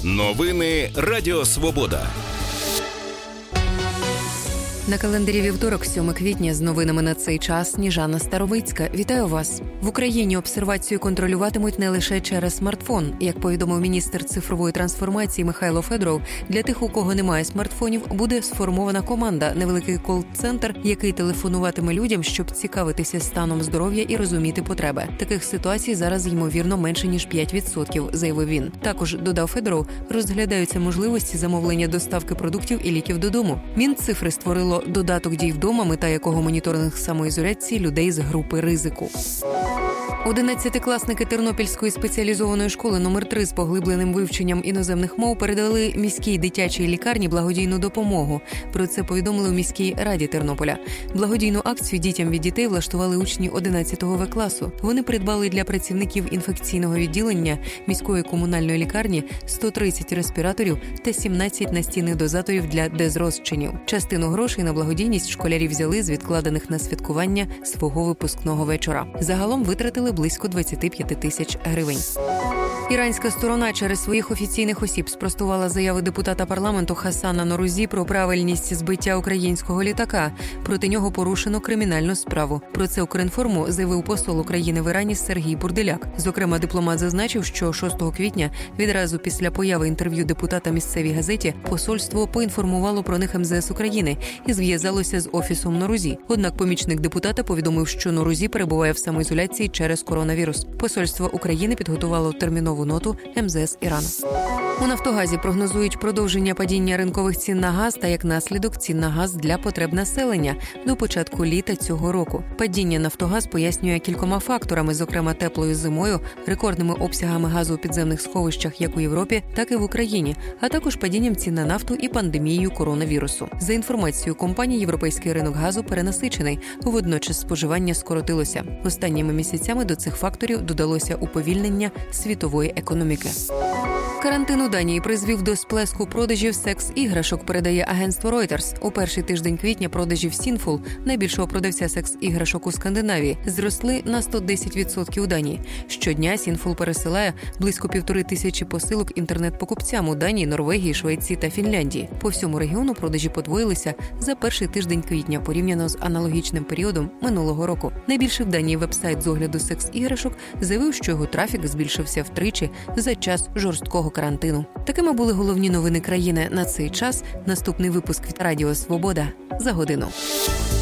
Новини Радіо Свобода. На календарі вівторок, 7 квітня, з новинами на цей час Сніжана Старовицька. Вітаю вас! В Україні обсервацію контролюватимуть не лише через смартфон. Як повідомив міністр цифрової трансформації Михайло Федоров, для тих, у кого немає смартфонів, буде сформована команда, невеликий кол-центр, який телефонуватиме людям, щоб цікавитися станом здоров'я і розуміти потреби. Таких ситуацій зараз, ймовірно, менше ніж 5%, заявив він. Також, додав Федоров, розглядаються можливості замовлення доставки продуктів і ліків додому. Мінцифри створило додаток «Дій вдома», мета якого моніторинг самоізоляції людей з групи ризику. 11-класники Тернопільської спеціалізованої школи номер 3 з поглибленим вивченням іноземних мов передали міській дитячій лікарні благодійну допомогу. Про це повідомили у міській раді Тернополя. Благодійну акцію дітям від дітей влаштували учні 11 В-класу. Вони придбали для працівників інфекційного відділення міської комунальної лікарні 130 респіраторів та 17 настійних дозаторів для дезрозчинів. Частину грошей на благодійність школярі взяли з відкладених на святкування свого випускного вечора. Загалом витратили близько 25 тисяч гривень. Іранська сторона через своїх офіційних осіб спростувала заяви депутата парламенту Хасана Норузі про правильність збиття українського літака. Проти нього порушено кримінальну справу. Про це Укрінформу заявив посол України в Ірані Сергій Бурделяк. Зокрема, дипломат зазначив, що 6 квітня, відразу після появи інтерв'ю депутата місцевій газеті, посольство поінформувало про них МЗС України і зв'язалося з офісом Норузі. Однак помічник депутата повідомив, що Норузі перебуває в самоізоляції через коронавірус. Посольство України підготувало термінову ноту МЗС Ірану. У «Нафтогазі» прогнозують продовження падіння ринкових цін на газ та, як наслідок, цін на газ для потреб населення до початку літа цього року. Падіння «Нафтогаз» пояснює кількома факторами, зокрема теплою зимою, рекордними обсягами газу у підземних сховищах як у Європі, так і в Україні, а також падінням цін на нафту і пандемією коронавірусу. За інформацією компанії, європейський ринок газу перенасичений, водночас споживання скоротилося. Останніми місяцями до цих факторів додалося уповільнення світової економіки. Карантин у Данії призвів до сплеску продажів секс-іграшок, передає агентство Reuters. У перший тиждень квітня продажі в Сінфул, найбільшого продавця секс-іграшок у Скандинавії, зросли на 110% у Данії. Щодня Сінфул пересилає близько 1500 посилок інтернет-покупцям у Данії, Норвегії, Швеції та Фінляндії. По всьому регіону продажі подвоїлися за перший тиждень квітня порівняно з аналогічним періодом минулого року. Найбільший в Данії веб-сайт з огляду секс-іграшок заявив, що його трафік збільшився втричі за час жорсткого карантину. Такими були головні новини країни на цей час. Наступний випуск від Радіо Свобода за годину.